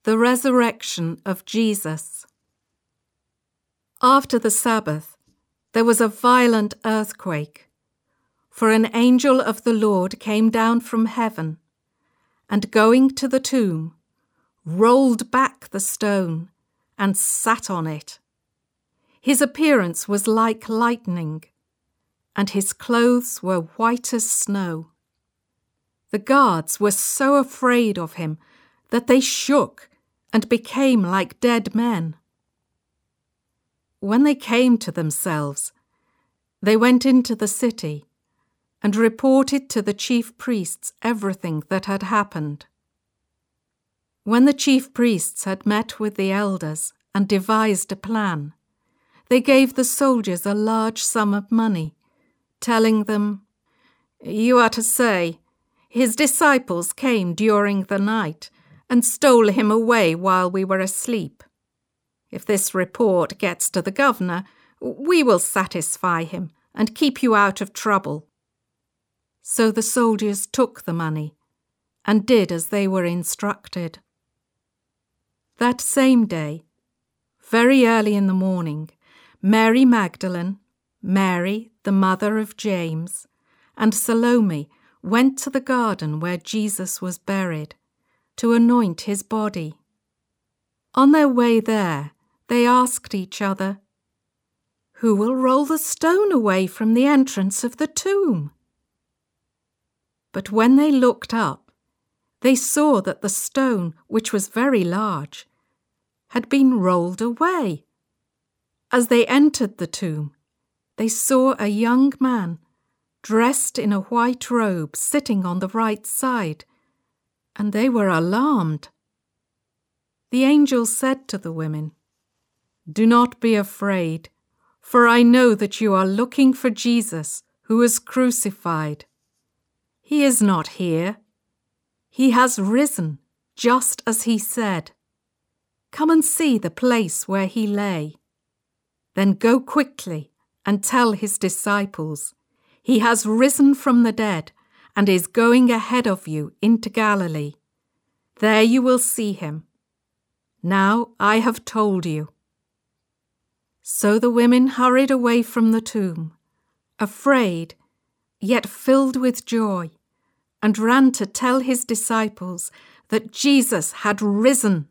The resurrection of Jesus. After the Sabbath, there was a violent earthquake, for an angel of the Lord came down from heaven, and going to the tomb, rolled back the stone and sat on it. His appearance was like lightning, and his clothes were white as snow. The guards were so afraid of him that they shook and became like dead men. When they came to themselves, they went into the city and reported to the chief priests everything that had happened. When the chief priests had met with the elders and devised a plan, they gave the soldiers a large sum of money, telling them, "You are to say, his disciples came during the night and stole him away while we were asleep. If this report gets to the governor, we will satisfy him and keep you out of trouble." So the soldiers took the money and did as they were instructed. That same day, very early in the morning, Mary Magdalene, Mary, the mother of James, and Salome went to the garden where Jesus was buried, to anoint his body. On their way there, they asked each other, "Who will roll the stone away from the entrance of the tomb?" But when they looked up, they saw that the stone, which was very large, had been rolled away. As they entered the tomb, they saw a young man dressed in a white robe sitting on the right side, and they were alarmed. The angel said to the women, "Do not be afraid, for I know that you are looking for Jesus, who was crucified. He is not here. He has risen, just as he said. Come and see the place where he lay. Then go quickly and tell his disciples, he has risen from the dead and is going ahead of you into Galilee. There you will see him. Now I have told you." So the women hurried away from the tomb, afraid, yet filled with joy, and ran to tell his disciples that Jesus had risen